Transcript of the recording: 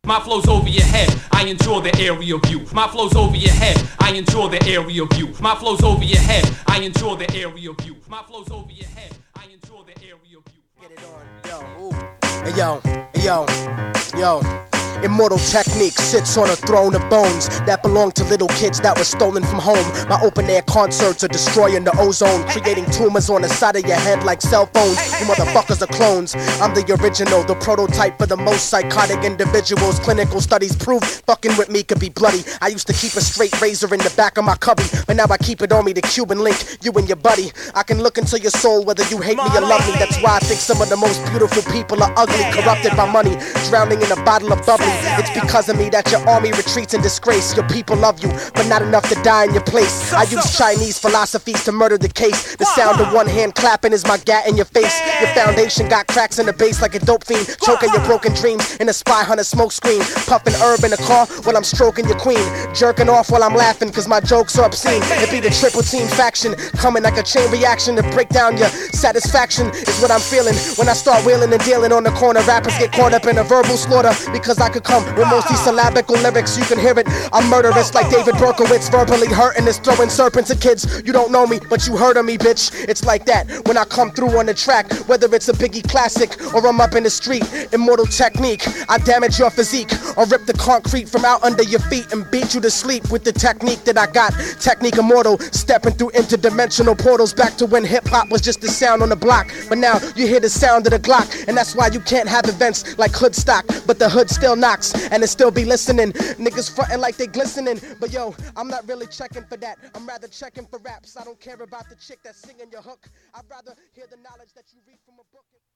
My flow's over your head, I enjoy the aerial view. My flow's over your head, I enjoy the aerial view. My flow's over your head, I enjoy the aerial view. My flow's over your head, I enjoy the aerial view. Get it on, yo, hey yo. Immortal technique sits on a throne of bones that belong to little kids that were stolen from home. My open air concerts are destroying the ozone, creating tumors on the side of your head like cell phones. You motherfuckers are clones. I'm the original, the prototype for the most psychotic individuals. Clinical studies prove fucking with me could be bloody. I used to keep a straight razor in the back of my cubby, but now I keep it on me, the Cuban link, you and your buddy. I can look into your soul whether you hate me or love me. That's why I think some of the most beautiful people are ugly, corrupted by money, drowning in a bottle of bubbly. It's because of me that your army retreats in disgrace. Your people love you, but not enough to die in your place. I use Chinese philosophies to murder the case. The sound of one hand clapping is my gat in your face. Your foundation got cracks in the base like a dope fiend, choking your broken dreams in a spy hunter smoke screen. Puffing herb in the car while I'm stroking your queen, jerking off while I'm laughing cause my jokes are obscene. It be the triple team faction, coming like a chain reaction to break down your satisfaction is what I'm feeling when I start wheeling and dealing on the corner. Rappers get caught up in a verbal slaughter because I could come with mostly syllabical lyrics, you can hear it. I'm murderous like David Berkowitz, verbally hurting is throwing serpents at kids. You don't know me, but you heard of me, bitch. It's like that when I come through on the track, whether it's a Biggie classic or I'm up in the street. Immortal technique, I damage your physique or rip the concrete from out under your feet and beat you to sleep with the technique that I got. Technique immortal, stepping through interdimensional portals back to when hip-hop was just the sound on the block. But now you hear the sound of the Glock, and that's why you can't have events like Hoodstock, but the hood still knocks and it still be listening. Niggas frontin' like they glistening, but yo, I'm not really checking for that. I'm rather checking for raps. I don't care about the chick that's singing your hook. I'd rather hear the knowledge that you read from a book.